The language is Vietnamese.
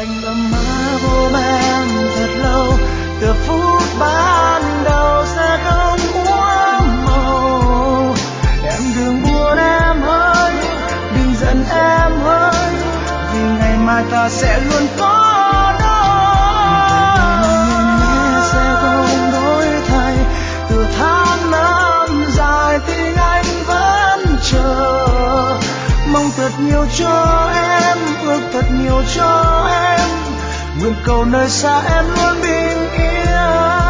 anh ấm áp ôm em thật lâu, từ phút ban đầu sẽ không uống màu. Em đừng buồn em ơi, đừng giận em ơi, vì ngày mai ta sẽ luôn có nhau. Nhẹ sẽ không đổi thay, từ tháng năm dài tình anh vẫn chờ, mong thật nhiều cho em, ước thật nhiều cho em, nguyện cầu nơi xa em luôn bình yên.